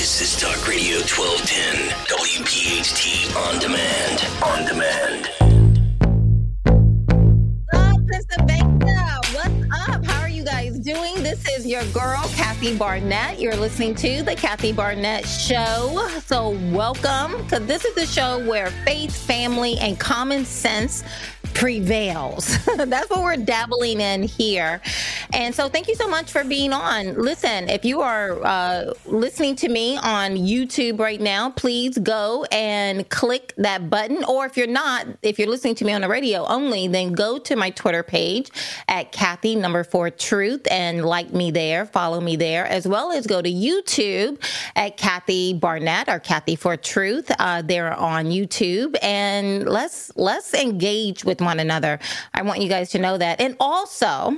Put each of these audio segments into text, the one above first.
This is Talk Radio 1210, WPHT On Demand. On Demand. Hello, Pennsylvania. What's up? How are you guys doing? This is your girl, Kathy Barnett. You're listening to The Kathy Barnett Show. So welcome, because this is the show where faith, family, and common sense prevails. That's what we're dabbling in here. And so thank you so much for being on. Listen, if you are listening to me on YouTube right now, please go and click that button. Or if you're not, if you're listening to me on the radio only, then go to my Twitter page at Kathy4Truth and like me there, follow me there, as well as go to YouTube at Kathy Barnett or Kathy4Truth there on YouTube. And let's engage with one another. I want you guys to know that. And also,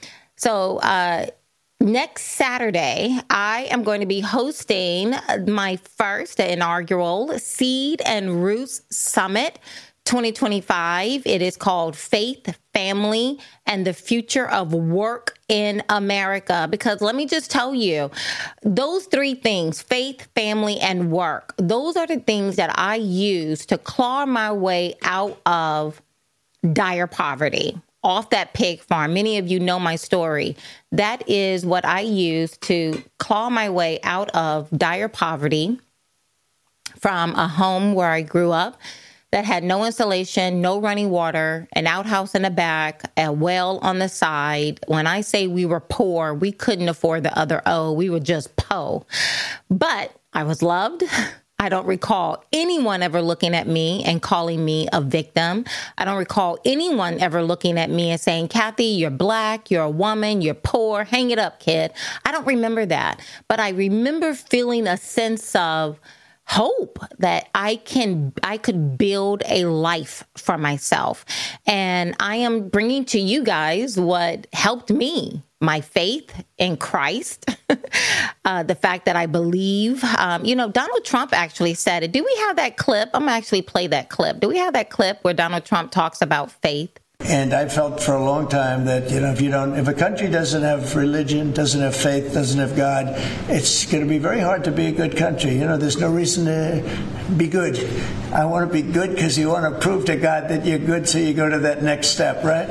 next Saturday, I am going to be hosting my first inaugural Seed and Roots Summit 2025. It is called Faith, Family, and the Future of Work in America. Because let me just tell you, those three things, faith, family, and work, those are the things that I use to claw my way out of dire poverty, off that pig farm. Many of you know my story. That is what I use to claw my way out of dire poverty from a home where I grew up that had no insulation, no running water, an outhouse in the back, a well on the side. When I say we were poor, we couldn't afford the other O. We were just po. But I was loved. I don't recall anyone ever looking at me and calling me a victim. I don't recall anyone ever looking at me and saying, Kathy, you're black, you're a woman, you're poor, hang it up, kid. I don't remember that. But I remember feeling a sense of hope that I could build a life for myself. And I am bringing to you guys what helped me. My faith in Christ, the fact that I believe, Donald Trump actually said it. Do we have that clip? I'm going to actually play that clip. Do we have that clip where Donald Trump talks about faith? And I felt for a long time that, if a country doesn't have religion, doesn't have faith, doesn't have God, it's going to be very hard to be a good country. There's no reason to be good. I want to be good because you want to prove to God that you're good, so you go to that next step, right?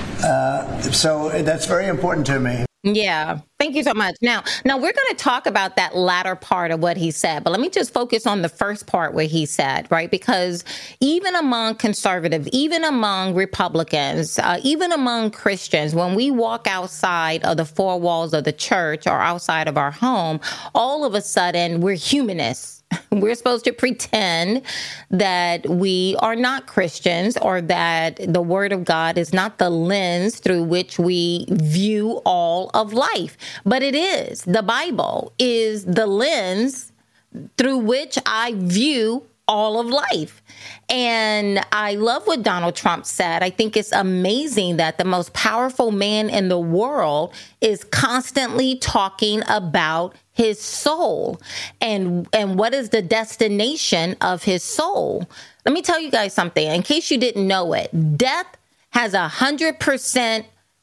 So that's very important to me. Yeah. Thank you so much. Now we're going to talk about that latter part of what he said, but let me just focus on the first part where he said, right? Because even among conservatives, even among Republicans, even among Christians, when we walk outside of the four walls of the church or outside of our home, all of a sudden we're humanists. We're supposed to pretend that we are not Christians or that the Word of God is not the lens through which we view all of life. But it is. The Bible is the lens through which I view all of life. And I love what Donald Trump said. I think it's amazing that the most powerful man in the world is constantly talking about his soul and what is the destination of his soul. Let me tell you guys something. In case you didn't know it, death has 100%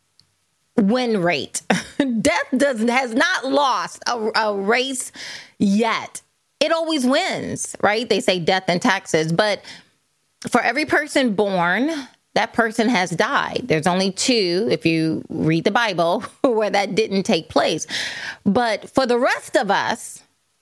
win rate. Death has not lost a race yet. It always wins, right? They say death and taxes, but for every person born, that person has died. There's only two, if you read the Bible, where that didn't take place. But for the rest of us,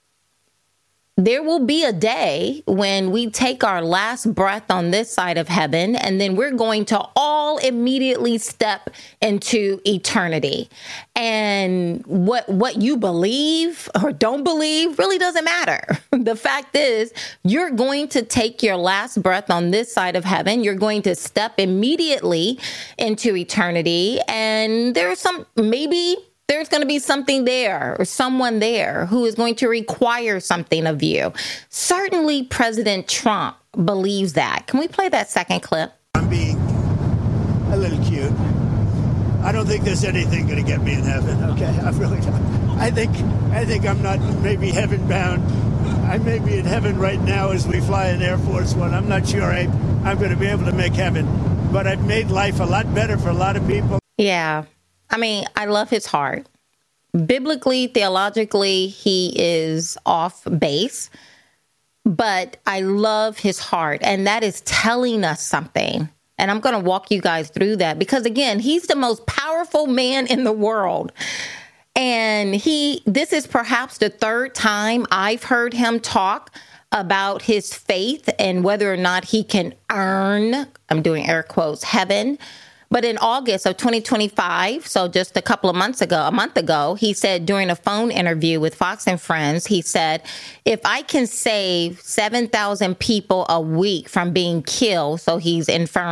there will be a day when we take our last breath on this side of heaven, and then we're going to all immediately step into eternity. And what you believe or don't believe really doesn't matter. The fact is, you're going to take your last breath on this side of heaven. You're going to step immediately into eternity. And there's going to be something there or someone there who is going to require something of you. Certainly, President Trump believes that. Can we play that second clip? I'm being a little cute. I don't think there's anything going to get me in heaven. Okay, I really don't. I think I'm not maybe heaven bound. I may be in heaven right now as we fly in Air Force One. I'm not sure I'm going to be able to make heaven, but I've made life a lot better for a lot of people. Yeah. I mean, I love his heart. biblically, theologically, he is off base. But I love his heart, and that is telling us something. And I'm going to walk you guys through that because, again, he's the most powerful man in the world. And this is perhaps the third time I've heard him talk about his faith and whether or not he can earn, I'm doing air quotes, heaven. But in August of 2025, so just a month ago, he said during a phone interview with Fox and Friends, he said, if I can save 7,000 people a week from being killed, so he's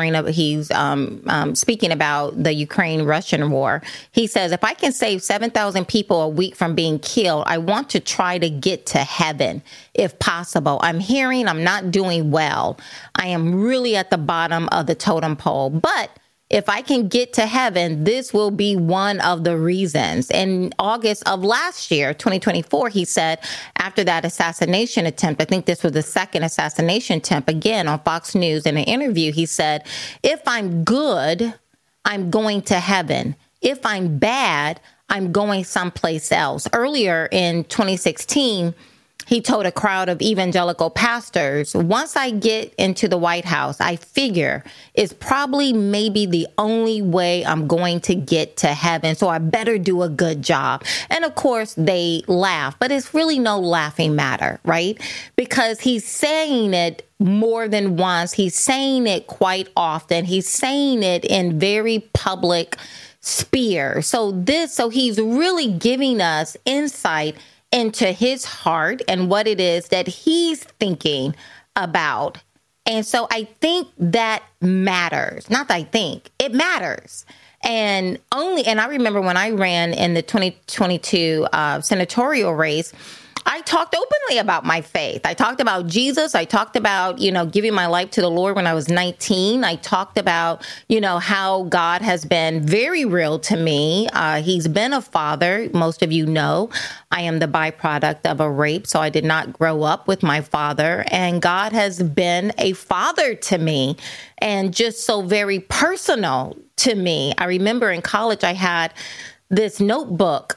speaking about the Ukraine-Russian war. He says, if I can save 7,000 people a week from being killed, I want to try to get to heaven if possible. I'm hearing I'm not doing well. I am really at the bottom of the totem pole, but if I can get to heaven, this will be one of the reasons. In August of last year, 2024, he said, after that assassination attempt, I think this was the second assassination attempt, again, on Fox News in an interview, he said, if I'm good, I'm going to heaven. If I'm bad, I'm going someplace else. Earlier in 2016, he told a crowd of evangelical pastors, once I get into the White House, I figure it's probably maybe the only way I'm going to get to heaven. So I better do a good job. And of course, they laugh, but it's really no laughing matter, right? Because he's saying it more than once. He's saying it quite often. He's saying it in very public sphere. So he's really giving us insight into his heart and what it is that he's thinking about. And so I think that matters. Not that I think, it matters. And I remember when I ran in the 2022 senatorial race, I talked openly about my faith. I talked about Jesus. I talked about, giving my life to the Lord when I was 19. I talked about, how God has been very real to me. He's been a father. Most of you know I am the byproduct of a rape, so I did not grow up with my father. And God has been a father to me and just so very personal to me. I remember in college, I had this notebook,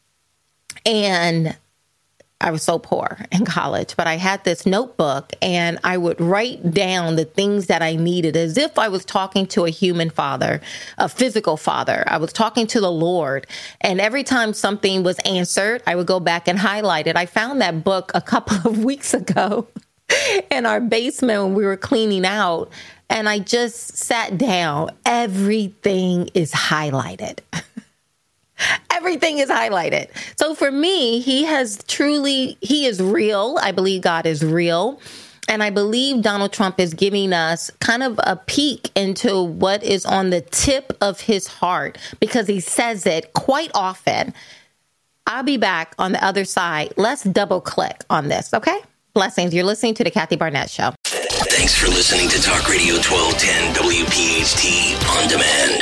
and I was so poor in college, but I had this notebook and I would write down the things that I needed as if I was talking to a human father, a physical father. I was talking to the Lord. And every time something was answered, I would go back and highlight it. I found that book a couple of weeks ago in our basement when we were cleaning out. And I just sat down. Everything is highlighted. Everything is highlighted. So for me, he is real. I believe God is real. And I believe Donald Trump is giving us kind of a peek into what is on the tip of his heart because he says it quite often. I'll be back on the other side. Let's double click on this. Okay. Blessings. You're listening to The Kathy Barnett Show. Thanks for listening to Talk Radio 1210 WPHT On Demand.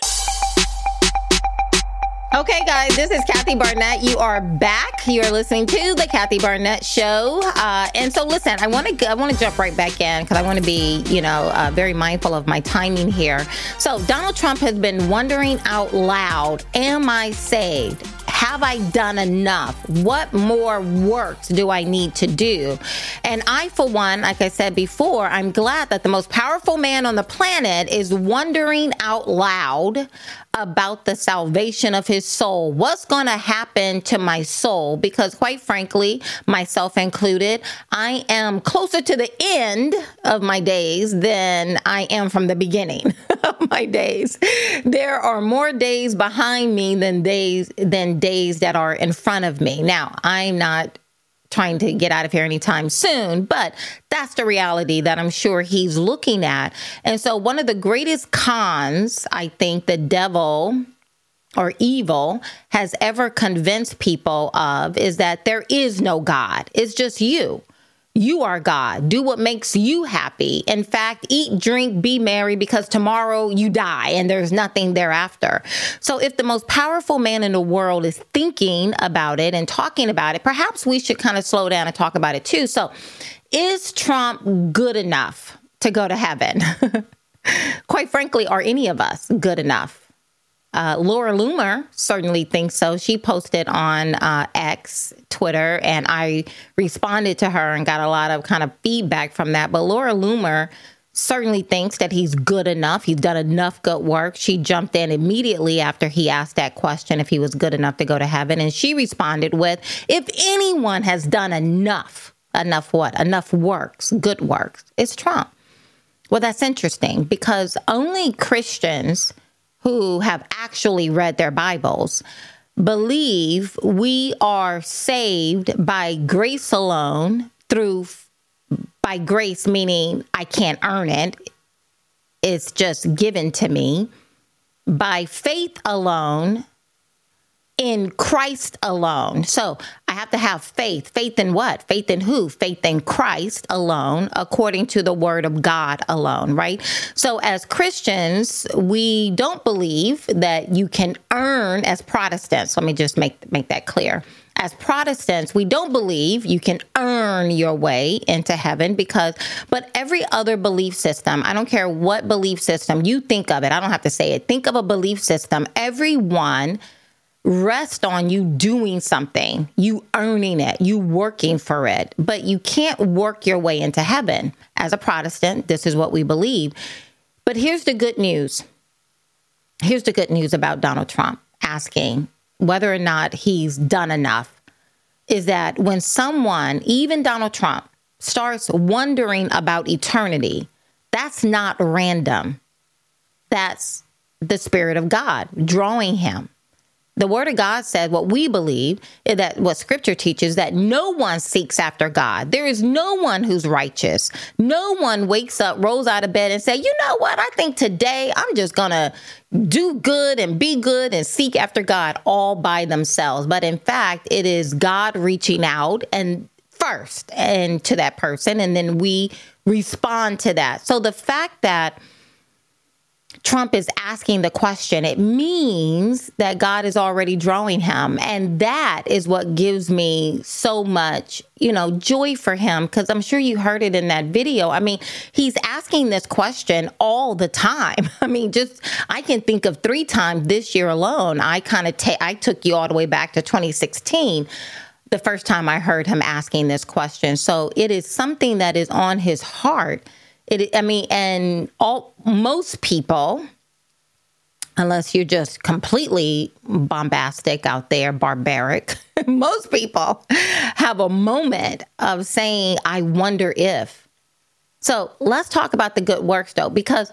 Okay, guys, this is Kathy Barnett. You are back. You are listening to The Kathy Barnett Show. And so, listen, I want to jump right back in because I want to be, very mindful of my timing here. So Donald Trump has been wondering out loud, am I saved? Have I done enough? What more works do I need to do? And I, for one, like I said before, I'm glad that the most powerful man on the planet is wondering out loud about the salvation of his soul. What's going to happen to my soul? Because quite frankly, myself included, I am closer to the end of my days than I am from the beginning of my days. There are more days behind me than days that are in front of me. Now, I'm not trying to get out of here anytime soon, but that's the reality that I'm sure he's looking at. And so one of the greatest cons I think the devil or evil has ever convinced people of is that there is no God. It's just you. You are God. Do what makes you happy. In fact, eat, drink, be merry, because tomorrow you die and there's nothing thereafter. So if the most powerful man in the world is thinking about it and talking about it, perhaps we should kind of slow down and talk about it too. So is Trump good enough to go to heaven? Quite frankly, are any of us good enough? Laura Loomer certainly thinks so. She posted on X, Twitter, and I responded to her and got a lot of kind of feedback from that. But Laura Loomer certainly thinks that he's good enough. He's done enough good work. She jumped in immediately after he asked that question, if he was good enough to go to heaven. And she responded with, if anyone has done enough what? Enough works, good works, it's Trump. Well, that's interesting because only Christians who have actually read their Bibles believe we are saved by grace alone, by grace, meaning I can't earn it. It's just given to me. By faith alone, in Christ alone. So I have to have faith. Faith in what? Faith in who? Faith in Christ alone, according to the word of God alone, right? So as Christians, we don't believe that you can earn, as Protestants. Let me just make that clear. As Protestants, we don't believe you can earn your way into heaven but every other belief system, I don't care what belief system you think of it, I don't have to say it. Think of a belief system. Everyone rest on you doing something, you earning it, you working for it, but you can't work your way into heaven. As a Protestant, this is what we believe. But here's the good news. Here's the good news about Donald Trump asking whether or not he's done enough, is that when someone, even Donald Trump, starts wondering about eternity, that's not random. That's the Spirit of God drawing him. The word of God said what we believe is that what scripture teaches, that no one seeks after God. There is no one who's righteous. No one wakes up, rolls out of bed and say, you know what? I think today I'm just going to do good and be good and seek after God all by themselves. But in fact, it is God reaching out and first and to that person. And then we respond to that. So the fact that Trump is asking the question, it means that God is already drawing him. And that is what gives me so much, joy for him, because I'm sure you heard it in that video. I mean, he's asking this question all the time. I mean, I can think of 3 times this year alone. I took you all the way back to 2016, the first time I heard him asking this question. So it is something that is on his heart. Most people, unless you're just completely bombastic out there, barbaric, most people have a moment of saying, I wonder if. So let's talk about the good works, though, because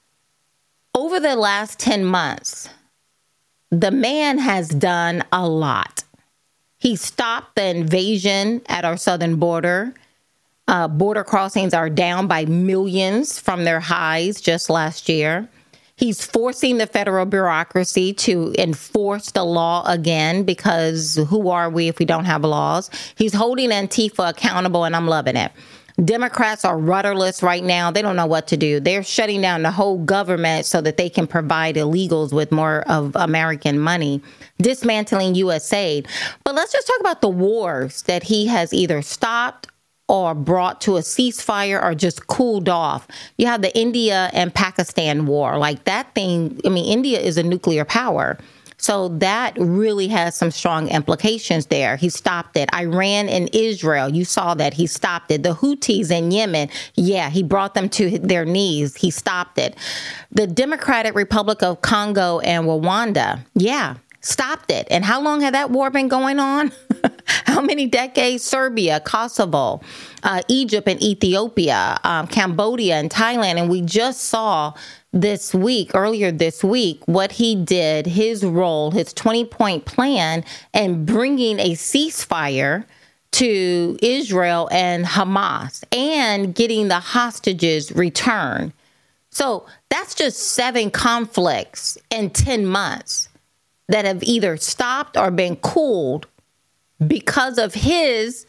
over the last 10 months, the man has done a lot. He stopped the invasion at our southern border. Border crossings are down by millions from their highs just last year. He's forcing the federal bureaucracy to enforce the law again, because who are we if we don't have laws? He's holding Antifa accountable, and I'm loving it. Democrats are rudderless right now. They don't know what to do. They're shutting down the whole government so that they can provide illegals with more of American money, dismantling USAID. But let's just talk about the wars that he has either stopped or brought to a ceasefire or just cooled off. You have the India and Pakistan war. Like that thing, India is a nuclear power. So that really has some strong implications there. He stopped it. Iran and Israel, you saw that. He stopped it. The Houthis in Yemen, he brought them to their knees. He stopped it. The Democratic Republic of Congo and Rwanda, stopped it. And how long had that war been going on? How many decades? Serbia, Kosovo, Egypt and Ethiopia, Cambodia and Thailand. And we just saw earlier this week, what he did, his role, his 20-point plan, and bringing a ceasefire to Israel and Hamas and getting the hostages returned. So that's just 7 conflicts in 10 months that have either stopped or been cooled because of his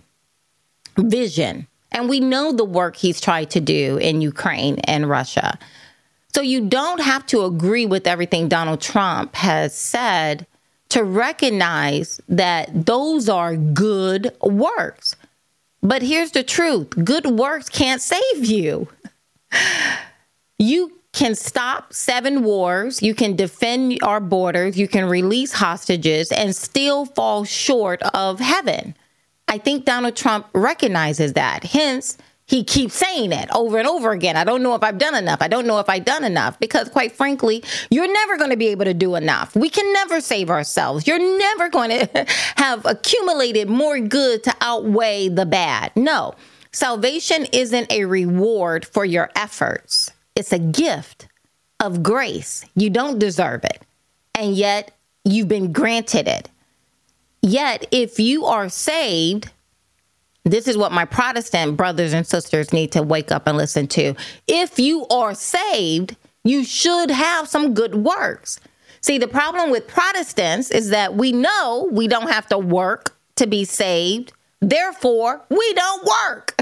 vision. And we know the work he's tried to do in Ukraine and Russia. So you don't have to agree with everything Donald Trump has said to recognize that those are good works. But here's the truth. Good works can't save you. You can stop 7 wars, you can defend our borders, you can release hostages, and still fall short of heaven. I think Donald Trump recognizes that. Hence, he keeps saying it over and over again. I don't know if I've done enough. I don't know if I've done enough. Because quite frankly, you're never going to be able to do enough. We can never save ourselves. You're never going to have accumulated more good to outweigh the bad. No, salvation isn't a reward for your efforts. It's a gift of grace. You don't deserve it. And yet you've been granted it. Yet if you are saved, this is what my Protestant brothers and sisters need to wake up and listen to. If you are saved, you should have some good works. See, the problem with Protestants is that we know we don't have to work to be saved. Therefore, we don't work.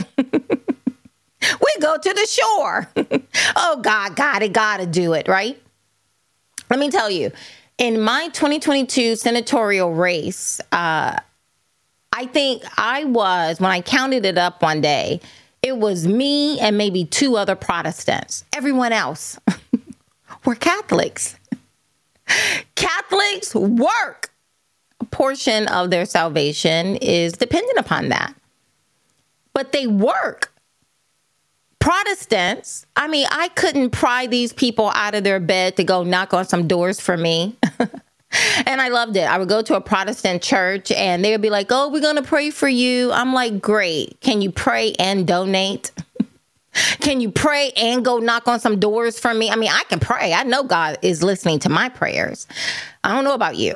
We go to the shore. Oh, God to do it, right? Let me tell you, in my 2022 senatorial race, I think when I counted it up one day, it was me and maybe 2 other Protestants. Everyone else were Catholics. Catholics work. A portion of their salvation is dependent upon that. But they work. Protestants, I couldn't pry these people out of their bed to go knock on some doors for me. And I loved it. I would go to a Protestant church and they would be like, oh, we're going to pray for you. I'm like, great. Can you pray and donate? Can you pray and go knock on some doors for me? I can pray. I know God is listening to my prayers. I don't know about you,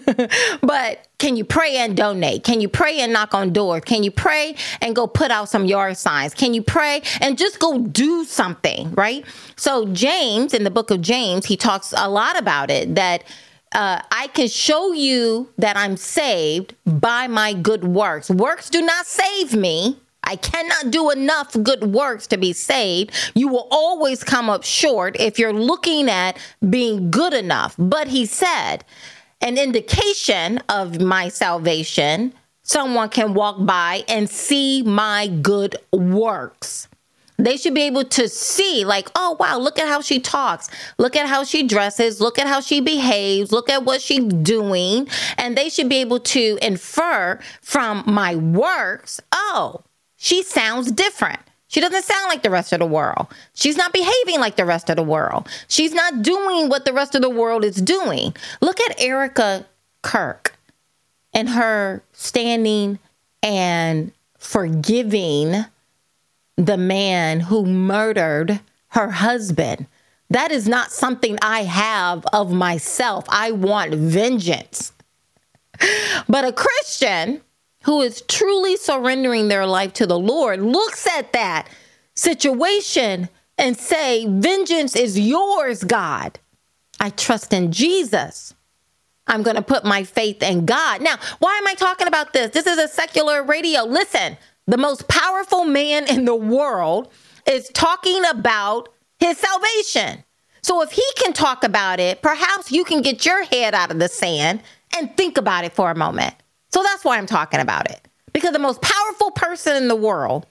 but can you pray and donate? Can you pray and knock on doors? Can you pray and go put out some yard signs? Can you pray and just go do something, right? So James, in the book of James, he talks a lot about it, that I can show you that I'm saved by my good works. Works do not save me. I cannot do enough good works to be saved. You will always come up short if you're looking at being good enough. But he said, an indication of my salvation, someone can walk by and see my good works. They should be able to see, like, oh, wow, look at how she talks. Look at how she dresses. Look at how she behaves. Look at what she's doing. And they should be able to infer from my works, oh, she sounds different. She doesn't sound like the rest of the world. She's not behaving like the rest of the world. She's not doing what the rest of the world is doing. Look at Erica Kirk and her standing and forgiving the man who murdered her husband. That is not something I have of myself. I want vengeance. But a Christian who is truly surrendering their life to the Lord looks at that situation and say, vengeance is yours, God. I trust in Jesus. I'm going to put my faith in God. Now, why am I talking about this? This is a secular radio. Listen, the most powerful man in the world is talking about his salvation. So if he can talk about it, perhaps you can get your head out of the sand and think about it for a moment. So that's why I'm talking about it, because the most powerful person in the world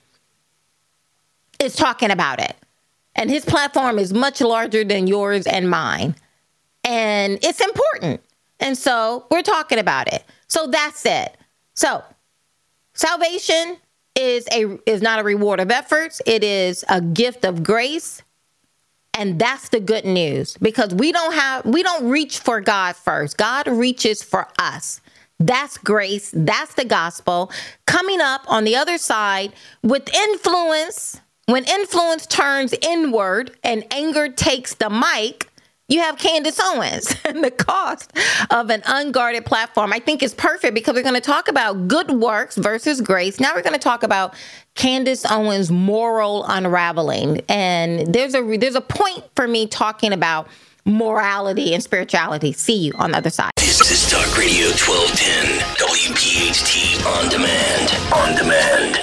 is talking about it. And his platform is much larger than yours and mine. And it's important. And so we're talking about it. So that's it. So salvation is not a reward of efforts. It is a gift of grace. And that's the good news, because we don't reach for God first. God reaches for us. That's grace. That's the gospel. Coming up on the other side with influence, when influence turns inward and anger takes the mic, you have Candace Owens. And the cost of an unguarded platform, I think, is perfect, because we're going to talk about good works versus grace. Now we're going to talk about Candace Owens' moral unraveling. And there's a point for me talking about morality and spirituality. See you on the other side. This is Talk Radio 1210, WPHT On Demand. On Demand.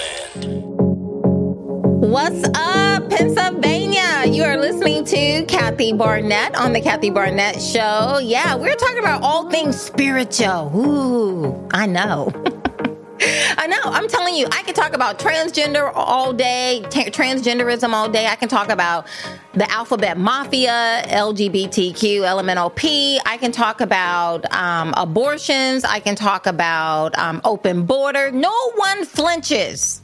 What's up, Pennsylvania? You are listening to Kathy Barnett on the Kathy Barnett Show. Yeah, we're talking about all things spiritual. Ooh, I know. I know. I'm telling you, I can talk about transgender all day, transgenderism all day. I can talk about the alphabet mafia, LGBTQ, LMNOP. I can talk about abortions. I can talk about open border. No one flinches.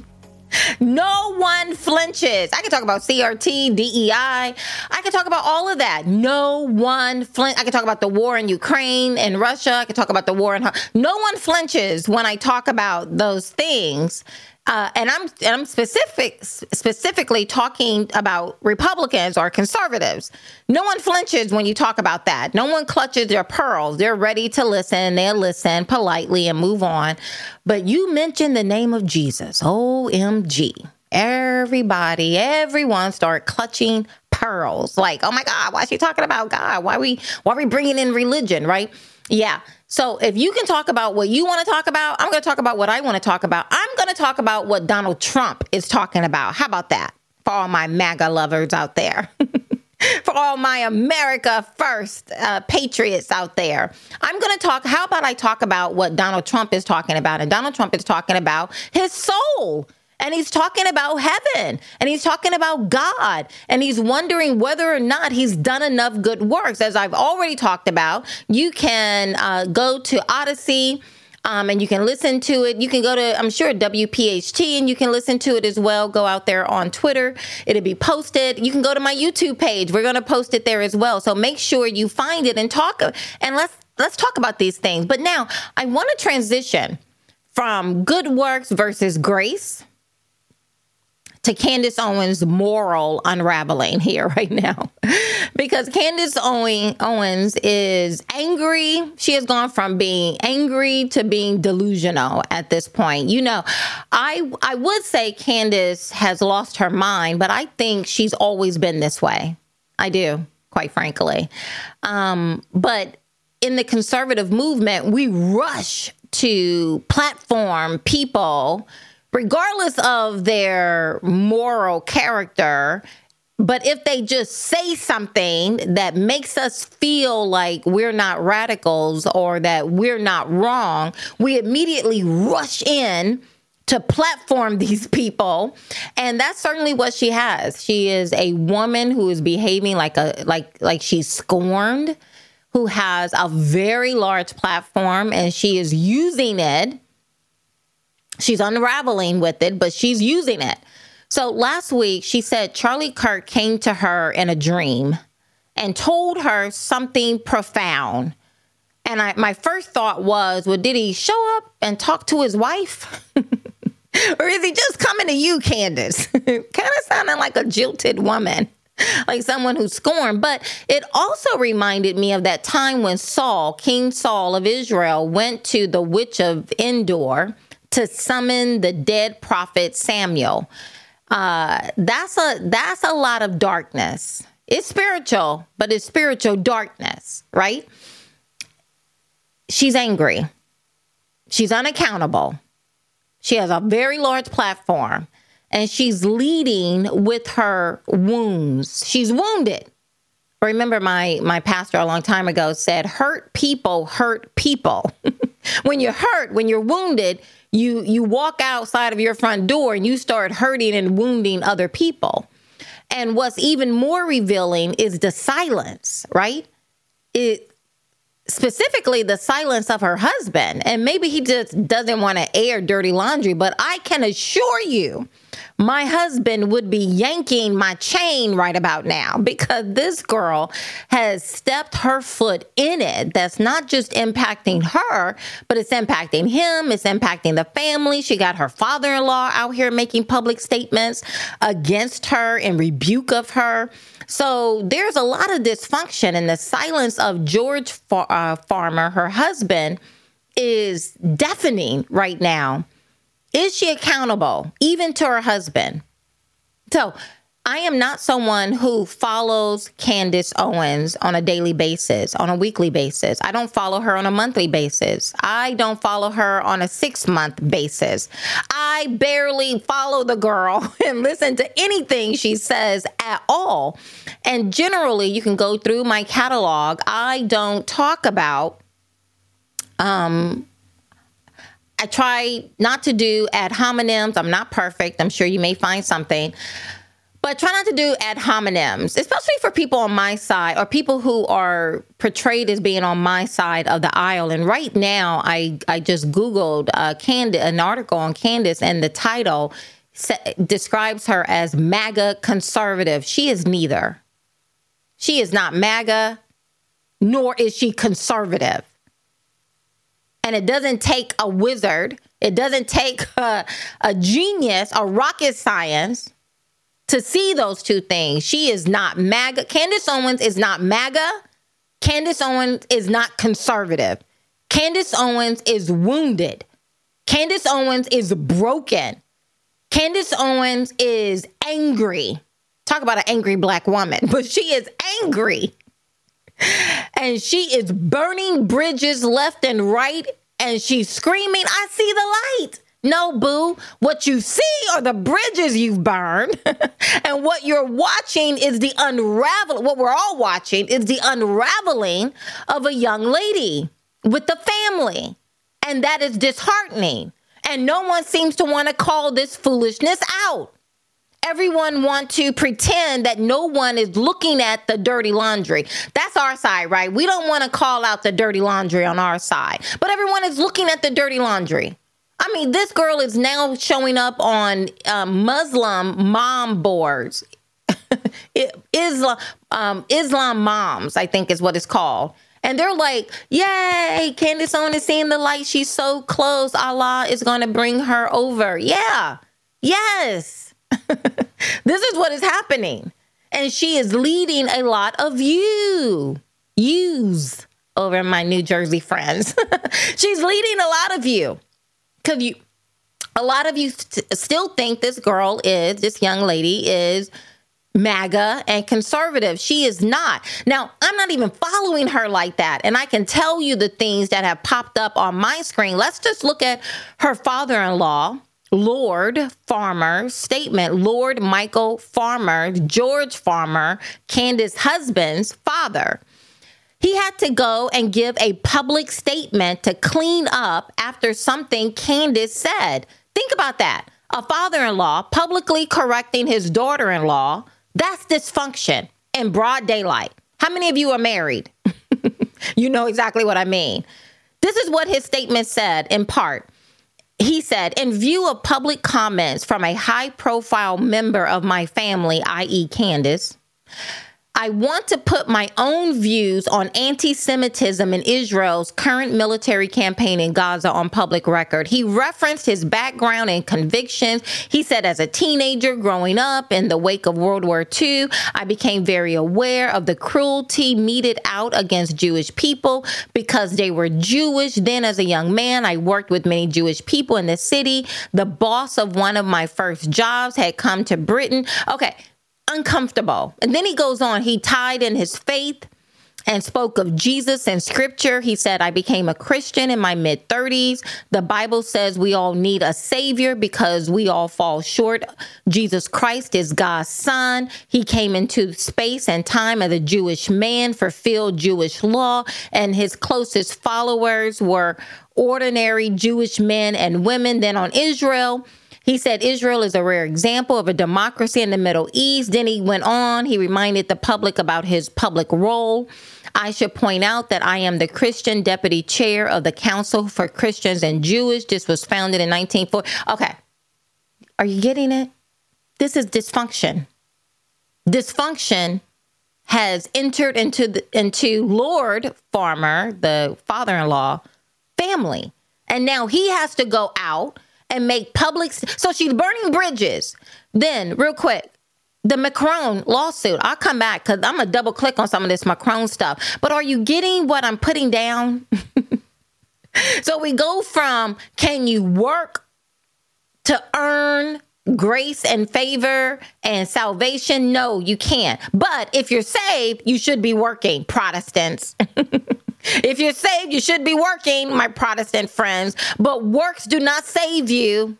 No one flinches. I can talk about CRT, DEI. I can talk about all of that. No one flinches. I can talk about the war in Ukraine and Russia. I can talk about the war in... No one flinches when I talk about those things. And I'm specifically talking about Republicans or conservatives. No one flinches when you talk about that. No one clutches their pearls. They're ready to listen. They'll listen politely and move on. But you mentioned the name of Jesus. OMG. Everyone start clutching pearls. Like, oh my God, why is she talking about God? Why are we bringing in religion, right? Yeah. So if you can talk about what you want to talk about, I'm going to talk about what I want to talk about. I'm going to talk about what Donald Trump is talking about. How about that? For all my MAGA lovers out there. For all my America First patriots out there. I'm going to talk. How about I talk about what Donald Trump is talking about? And Donald Trump is talking about his soul. And he's talking about heaven, and he's talking about God, and he's wondering whether or not he's done enough good works. As I've already talked about, you can go to Odyssey, and you can listen to it. You can go to, I'm sure, WPHT, and you can listen to it as well. Go out there on Twitter. It'll be posted. You can go to my YouTube page. We're going to post it there as well. So make sure you find it and talk, and let's talk about these things. But now I want to transition from good works versus grace to Candace Owens' moral unraveling here right now. Because Candace Owens is angry. She has gone from being angry to being delusional at this point. You know, I would say Candace has lost her mind, but I think she's always been this way. I do, quite frankly. But in the conservative movement, we rush to platform people regardless of their moral character. But if they just say something that makes us feel like we're not radicals or that we're not wrong, we immediately rush in to platform these people. And that's certainly what she has. She is a woman who is behaving like she's scorned, who has a very large platform, and she is using it. She's unraveling with it, but she's using it. So last week, she said Charlie Kirk came to her in a dream and told her something profound. And my first thought was, well, did he show up and talk to his wife? Or is he just coming to you, Candace? Kind of sounding like a jilted woman, like someone who's scorned. But it also reminded me of that time when Saul, King Saul of Israel, went to the witch of Endor to summon the dead prophet Samuel. That's a lot of darkness. It's spiritual, but it's spiritual darkness, right? She's angry. She's unaccountable. She has a very large platform, and she's leading with her wounds. She's wounded. Remember, my pastor a long time ago said, hurt people hurt people. When you're hurt, when you're wounded, you walk outside of your front door and you start hurting and wounding other people. And what's even more revealing is the silence, right? Specifically the silence of her husband. And maybe he just doesn't want to air dirty laundry, but I can assure you, my husband would be yanking my chain right about now, because this girl has stepped her foot in it. That's not just impacting her, but it's impacting him. It's impacting the family. She got her father-in-law out here making public statements against her and rebuke of her. So there's a lot of dysfunction, and the silence of George Farmer, her husband, is deafening right now. Is she accountable, even to her husband? So I am not someone who follows Candace Owens on a daily basis, on a weekly basis. I don't follow her on a monthly basis. I don't follow her on a 6-month basis. I barely follow the girl and listen to anything she says at all. And generally, you can go through my catalog. I don't talk about I try not to do ad hominems. I'm not perfect. I'm sure you may find something. But try not to do ad hominems, especially for people on my side or people who are portrayed as being on my side of the aisle. And right now, I just Googled an article on Candace, and the title describes her as MAGA conservative. She is neither. She is not MAGA, nor is she conservative. And it doesn't take a wizard. It doesn't take a genius, a rocket science to see those two things. She is not MAGA. Candace Owens is not MAGA. Candace Owens is not conservative. Candace Owens is wounded. Candace Owens is broken. Candace Owens is angry. Talk about an angry black woman, but she is angry. And she is burning bridges left and right. And she's screaming, I see the light. No, boo. What you see are the bridges you've burned. And what you're watching is the unraveling. What we're all watching is the unraveling of a young lady with the family. And that is disheartening. And no one seems to want to call this foolishness out. Everyone want to pretend that no one is looking at the dirty laundry. That's our side, right? We don't want to call out the dirty laundry on our side. But everyone is looking at the dirty laundry. I mean, this girl is now showing up on Muslim mom boards. Islam moms, I think is what it's called. And they're like, yay, Candace Owens is seeing the light. She's so close. Allah is going to bring her over. Yeah. Yes. This is what is happening. And she is leading a lot of yous over my New Jersey friends. She's leading a lot of you. Because a lot of you still think this young lady is MAGA and conservative. She is not. Now, I'm not even following her like that. And I can tell you the things that have popped up on my screen. Let's just look at her father-in-law, Lord Farmer's statement. Lord Michael Farmer, George Farmer, Candace's husband's father. He had to go and give a public statement to clean up after something Candace said. Think about that. A father-in-law publicly correcting his daughter-in-law. That's dysfunction in broad daylight. How many of you are married? You know exactly what I mean. This is what his statement said in part. He said, in view of public comments from a high-profile member of my family, i.e. Candace, I want to put my own views on anti-Semitism in Israel's current military campaign in Gaza on public record. He referenced his background and convictions. He said, as a teenager growing up in the wake of World War II, I became very aware of the cruelty meted out against Jewish people because they were Jewish. Then as a young man, I worked with many Jewish people in the city. The boss of one of my first jobs had come to Britain. Okay. Uncomfortable. And then he goes on. He tied in his faith and spoke of Jesus and scripture. He said, I became a Christian in my mid-30s. The Bible says we all need a savior because we all fall short. Jesus Christ is God's son. He came into space and time as a Jewish man, fulfilled Jewish law, and his closest followers were ordinary Jewish men and women. Then on Israel, he said Israel is a rare example of a democracy in the Middle East. Then he went on. He reminded the public about his public role. I should point out that I am the Christian deputy chair of the Council for Christians and Jewish. This was founded in 1940. Okay. Are you getting it? This is dysfunction. Dysfunction has entered into Lord Farmer, the father-in-law, family. And now he has to go out and make public. So she's burning bridges. Then, real quick, the Macron lawsuit. I'll come back because I'm going to double click on some of this Macron stuff. But are you getting what I'm putting down? So we go from, can you work to earn grace and favor and salvation? No, you can't. But if you're saved, you should be working, Protestants. If you're saved, you should be working, my Protestant friends. But works do not save you.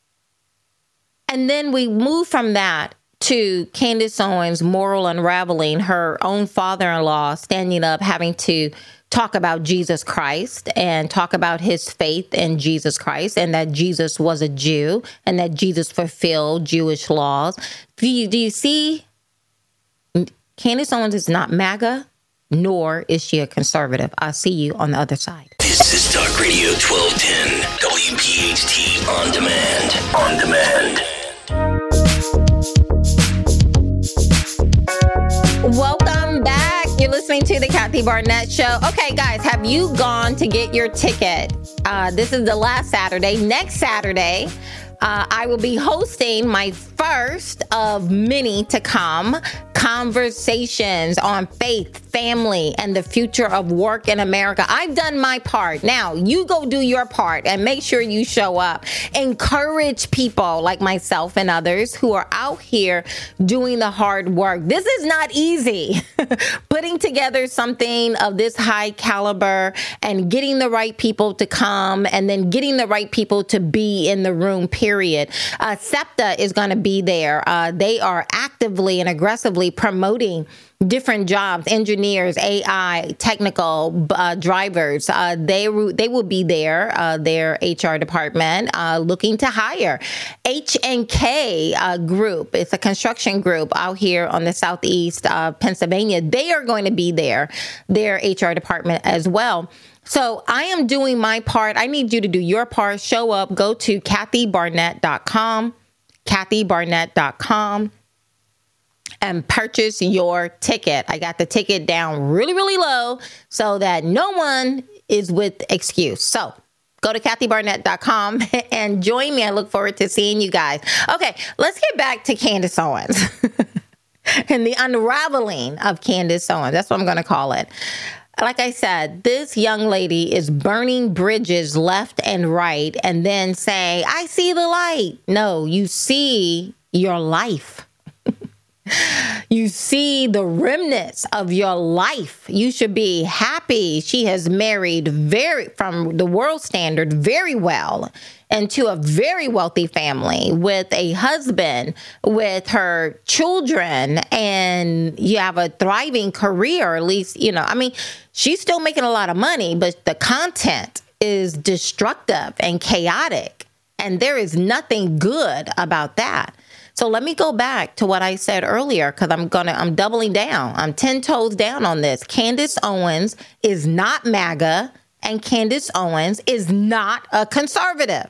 And then we move from that to Candace Owens' moral unraveling, her own father-in-law standing up, having to talk about Jesus Christ and talk about his faith in Jesus Christ and that Jesus was a Jew and that Jesus fulfilled Jewish laws. Do you see? Candace Owens is not MAGA, nor is she a conservative. I'll see you on the other side. This is Talk Radio 1210, WPHT On Demand. On Demand. Welcome back. You're listening to the Kathy Barnett Show. Okay, guys, have you gone to get your ticket? This is the last Saturday. Next Saturday, I will be hosting my first of many to come conversations on faith, family, and the future of work in America. I've done my part. Now, you go do your part and make sure you show up. Encourage people like myself and others who are out here doing the hard work. This is not easy. Putting together something of this high caliber and getting the right people to come and then getting the right people to be in the room, period. SEPTA is going to be there. They are actively and aggressively promoting different jobs, engineers, AI, technical drivers. They will be there, their HR department, looking to hire. H&K Group, it's a construction group out here on the southeast of Pennsylvania. They are going to be there, their HR department as well. So I am doing my part. I need you to do your part. Show up. Go to KathyBarnett.com, KathyBarnett.com. and purchase your ticket. I got the ticket down really, really low so that no one is with excuse. So go to KathyBarnett.com and join me. I look forward to seeing you guys. Okay, let's get back to Candace Owens and the unraveling of Candace Owens. That's what I'm going to call it. Like I said, this young lady is burning bridges left and right and then saying, I see the light. No, you see your life. You see the remnants of your life. You should be happy. She has married from the world standard, very well, into a very wealthy family with a husband, with her children, and you have a thriving career, at least, she's still making a lot of money, but the content is destructive and chaotic, and there is nothing good about that. So let me go back to what I said earlier, because I'm doubling down. I'm 10 toes down on this. Candace Owens is not MAGA, and Candace Owens is not a conservative.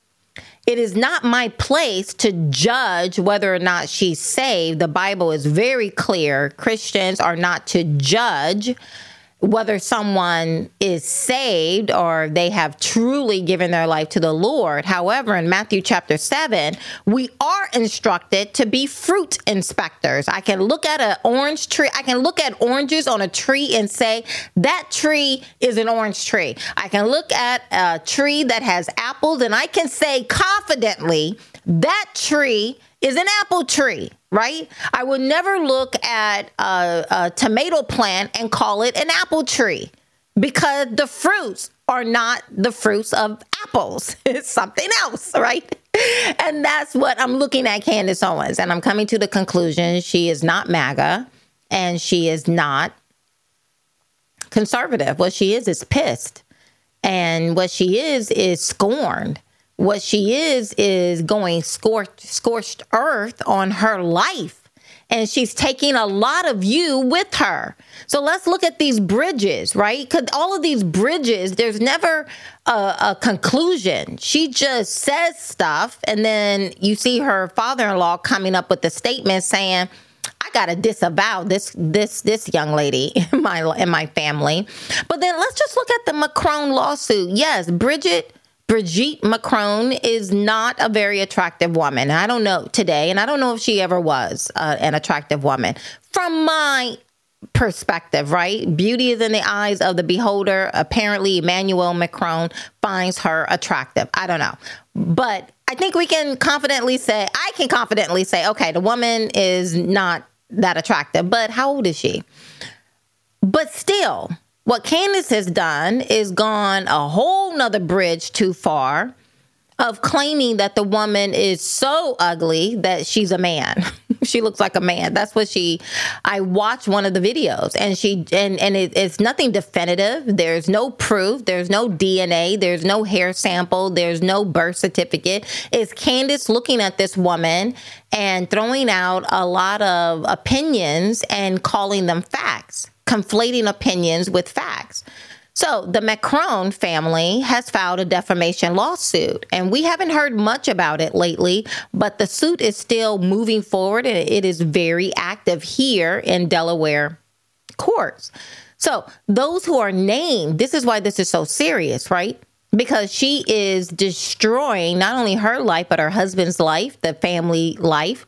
It is not my place to judge whether or not she's saved. The Bible is very clear. Christians are not to judge whether someone is saved or they have truly given their life to the Lord. However, in Matthew chapter 7, we are instructed to be fruit inspectors. I can look at an orange tree. I can look at oranges on a tree and say, that tree is an orange tree. I can look at a tree that has apples and I can say confidently, that tree is an apple tree, right? I would never look at a tomato plant and call it an apple tree because the fruits are not the fruits of apples. It's something else, right? And that's what I'm looking at Candace Owens. And I'm coming to the conclusion she is not MAGA and she is not conservative. What she is pissed. And what she is scorned. What she is going scorched earth on her life. And she's taking a lot of you with her. So let's look at these bridges, right? Because all of these bridges, there's never a conclusion. She just says stuff. And then you see her father-in-law coming up with a statement saying, I got to disavow this young lady in my family. But then let's just look at the Macron lawsuit. Yes, Brigitte Macron is not a very attractive woman. I don't know today, and I don't know if she ever was an attractive woman. From my perspective, right? Beauty is in the eyes of the beholder. Apparently, Emmanuel Macron finds her attractive. I don't know. But I think I can confidently say, okay, the woman is not that attractive. But how old is she? But still, what Candace has done is gone a whole nother bridge too far of claiming that the woman is so ugly that she's a man. She looks like a man. That's what I watched one of the videos, and it's nothing definitive. There's no proof. There's no DNA. There's no hair sample. There's no birth certificate. It's Candace looking at this woman and throwing out a lot of opinions and calling them facts, conflating opinions with facts. So the Macron family has filed a defamation lawsuit, and we haven't heard much about it lately, but the suit is still moving forward, and it is very active here in Delaware courts. So those who are named, this is why this is so serious, right? Because she is destroying not only her life, but her husband's life, the family life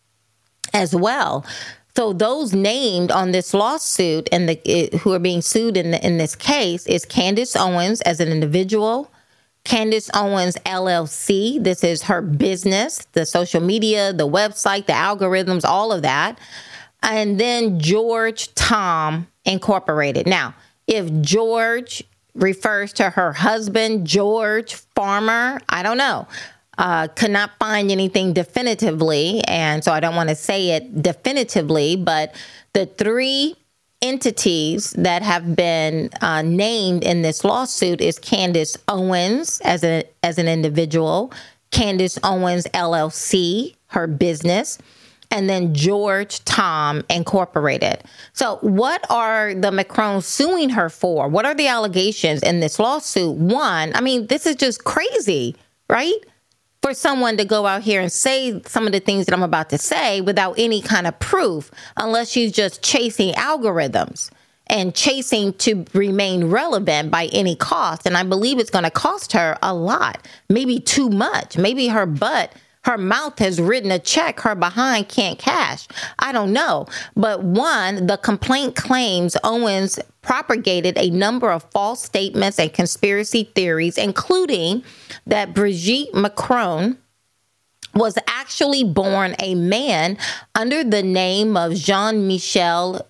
as well. So those named on this lawsuit and who are being sued in this case is Candace Owens as an individual, Candace Owens LLC. This is her business, the social media, the website, the algorithms, all of that. And then George Tom Incorporated. Now, if George refers to her husband, George Farmer, I don't know. Could not find anything definitively, and so I don't want to say it definitively, but the three entities that have been named in this lawsuit is Candace Owens as an individual, Candace Owens LLC, her business, and then George Tom Incorporated. So what are the Macrons suing her for? What are the allegations in this lawsuit? One, I mean, this is just crazy, right? For someone to go out here and say some of the things that I'm about to say without any kind of proof, unless she's just chasing algorithms and chasing to remain relevant by any cost. And I believe it's going to cost her a lot, maybe too much. Maybe her mouth has written a check her behind can't cash. I don't know. But one, the complaint claims Owens propagated a number of false statements and conspiracy theories, including that Brigitte Macron was actually born a man under the name of Jean-Michel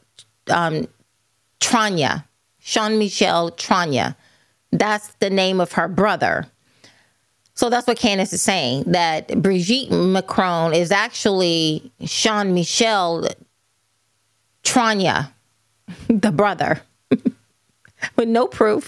Trania. Jean-Michel Trania. That's the name of her brother. So that's what Candace is saying, that Brigitte Macron is actually Jean-Michel Trania, the brother, with no proof.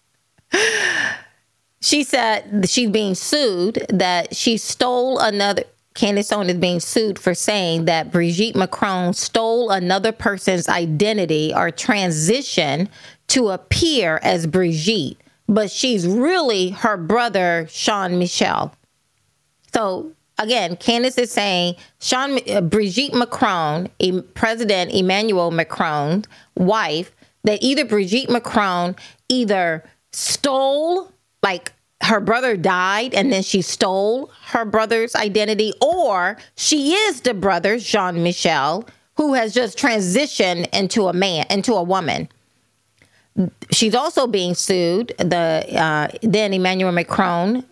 She said she's being sued, that she stole another. Candace Owens is being sued for saying that Brigitte Macron stole another person's identity or transition to appear as Brigitte, but she's really her brother, Jean-Michel. So again, Candace is saying Brigitte Macron, President Emmanuel Macron's wife, that either Brigitte Macron either stole, like her brother died and then she stole her brother's identity, or she is the brother, Jean-Michel, who has just transitioned into a woman. She's also being sued, then Emmanuel Macron,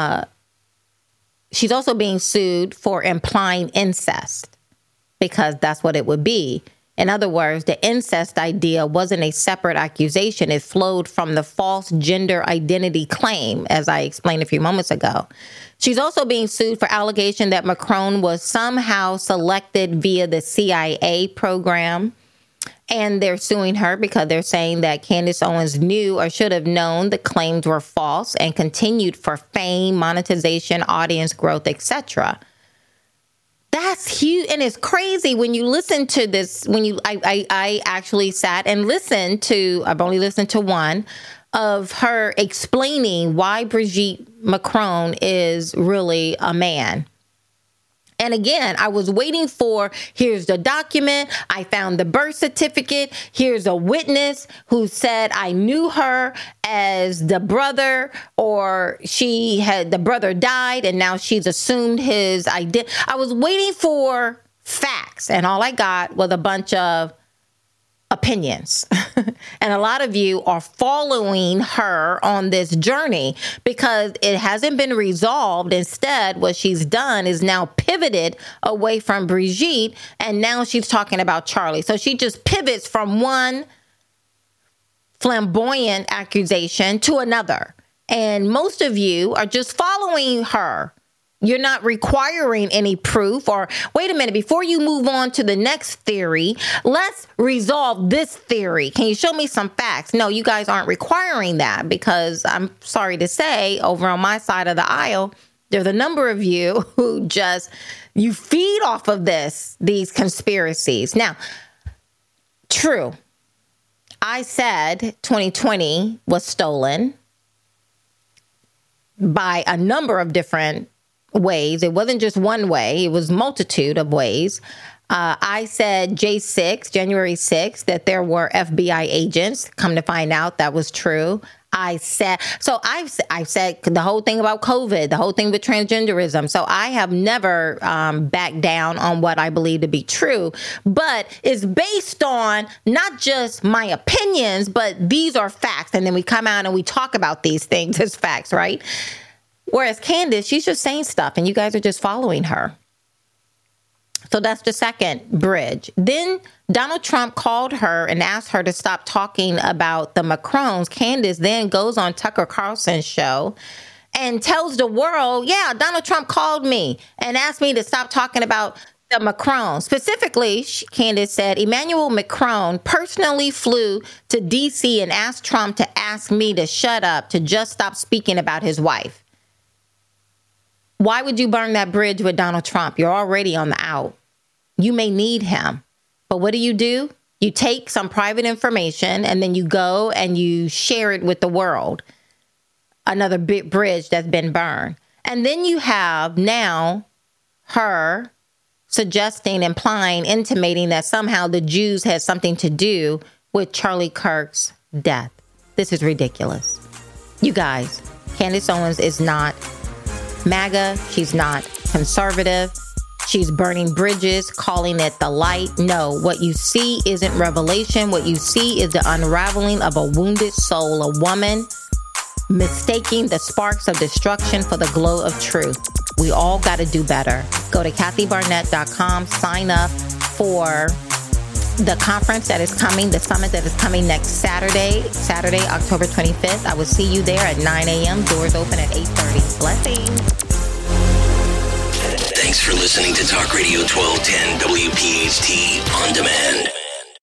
she's also being sued for implying incest, because that's what it would be. In other words, the incest idea wasn't a separate accusation. It flowed from the false gender identity claim, as I explained a few moments ago. She's also being sued for allegation that Macron was somehow selected via the CIA program. And they're suing her because they're saying that Candace Owens knew or should have known the claims were false and continued for fame, monetization, audience growth, etc. That's huge. And it's crazy when you listen to this. I actually sat and listened to, I've only listened to one of her explaining why Brigitte Macron is really a man. And again, I was waiting for, here's the document. I found the birth certificate. Here's a witness who said I knew her as the brother, or the brother died and now she's assumed his identity. I was waiting for facts, and all I got was a bunch of opinions. And a lot of you are following her on this journey because it hasn't been resolved. Instead, what she's done is now pivoted away from Brigitte, and now she's talking about Charlie. So she just pivots from one flamboyant accusation to another. And most of you are just following her You're not requiring any proof, or wait a minute, before you move on to the next theory, let's resolve this theory. Can you show me some facts? No, you guys aren't requiring that, because I'm sorry to say, over on my side of the aisle, there's a number of you who you feed off of these conspiracies. Now, true, I said 2020 was stolen by a number of different ways. It wasn't just one way. It was multitude of ways. I said January 6th, that there were FBI agents. Come to find out, that was true. I've said the whole thing about COVID, the whole thing with transgenderism. So I have never backed down on what I believe to be true, but it's based on not just my opinions, but these are facts. And then we come out and we talk about these things as facts, right? Whereas Candace, she's just saying stuff and you guys are just following her. So that's the second bridge. Then Donald Trump called her and asked her to stop talking about the Macrons. Candace then goes on Tucker Carlson's show and tells the world, yeah, Donald Trump called me and asked me to stop talking about the Macrons. Specifically, Candace said, Emmanuel Macron personally flew to D.C. and asked Trump to ask me to shut up, to just stop speaking about his wife. Why would you burn that bridge with Donald Trump? You're already on the out. You may need him. But what do? You take some private information and then you go and you share it with the world. Another big bridge that's been burned. And then you have now her suggesting, implying, intimating that somehow the Jews had something to do with Charlie Kirk's death. This is ridiculous. You guys, Candace Owens is not MAGA. She's not conservative. She's burning bridges, calling it the light. No, what you see isn't revelation. What you see is the unraveling of a wounded soul, a woman mistaking the sparks of destruction for the glow of truth. We all got to do better. Go to KathyBarnett.com, sign up for the conference that is coming, the summit that is coming next Saturday, October 25th. I will see you there at 9 a.m. Doors open at 8:30. Blessings. Thanks for listening to Talk Radio 1210 WPHT.